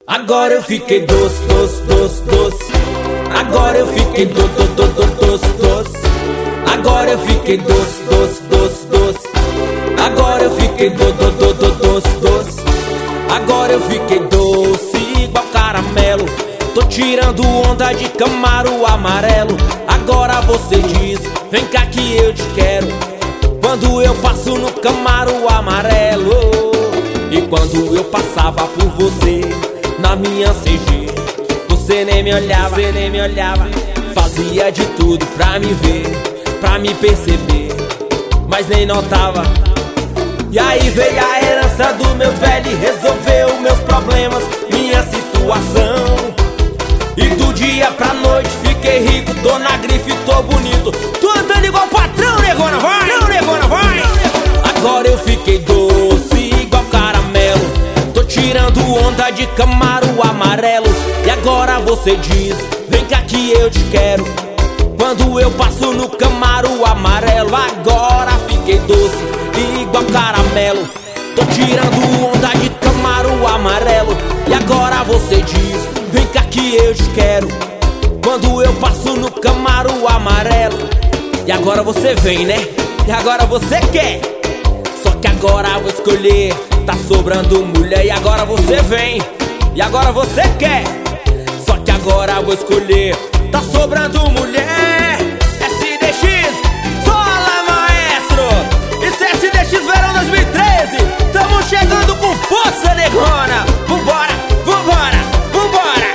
Agora eu fiquei doce, doce, doce, doce. Agora eu fiquei doce, doce. Agora eu fiquei doce, doce, doce, doce. Agora eu fiquei doce, doce. Agora eu fiquei doce igual caramelo. Tô tirando onda de Camaro amarelo. Agora você diz, vem cá que eu te quero. Quando eu passo no Camaro amarelo. E quando eu passava por você na minha CG, você nem me olhava, você nem me olhava. Fazia de tudo pra me ver, pra me perceber, mas nem notava. E aí veio a herança do meu velho e resolveu meus problemas, minha situação. E do dia pra noite fiquei rico, tô na grife, tô bonito. Tô andando igual patrão, negona, vai! Não, negona, vai! Agora eu fiquei doce igual caramelo. Tô tirando onda de Camaro amarelo. E agora você diz, vem cá que eu te quero. Quando eu passo no Camaro amarelo. Agora fiquei doce igual caramelo. Tô tirando onda de Camaro amarelo. E agora você diz, vem cá que eu te quero. Quando eu passo no Camaro amarelo. E agora você vem, né? E agora você quer. Só que agora eu vou escolher, tá sobrando mulher. E agora você vem. E agora você quer. Só que agora eu vou escolher, tá sobrando mulher. SDX, sola maestro. Isso é SDX Verão 2013. Tamo chegando com força, negona. Vambora, vambora, vambora.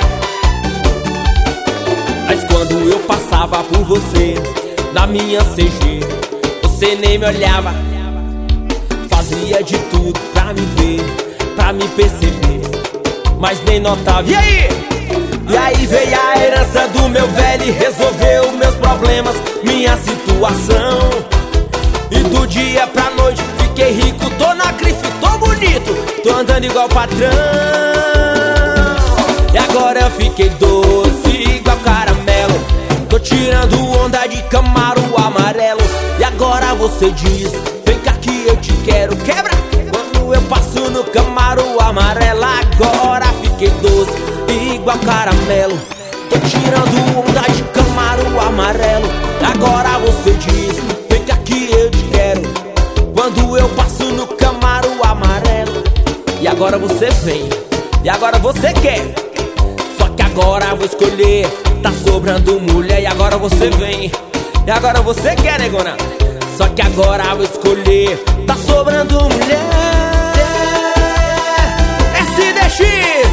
Mas quando eu passava por você na minha CG, você nem me olhava. Fazia de tudo pra me ver, pra me perceber, mas nem notava. E aí? E aí veio a herança do meu velho e resolveu meus problemas, minha situação. E do dia pra noite fiquei rico, tô na grife, tô bonito, tô andando igual patrão. E agora eu fiquei doce igual caramelo. Tô tirando onda de Camaro amarelo. E agora você diz, vem cá que eu te quero. Quebra! Quando eu passo no Camaro amarelo. Agora fiquei doce igual caramelo. Tô tirando onda de Camaro amarelo. Agora você diz, vem cá que eu te quero. Quando eu passo no Camaro amarelo. E agora você vem. E agora você quer. Só que agora eu vou escolher, tá sobrando mulher. E agora você vem. E agora você quer, negona. Só que agora eu vou escolher, tá sobrando mulher. SDX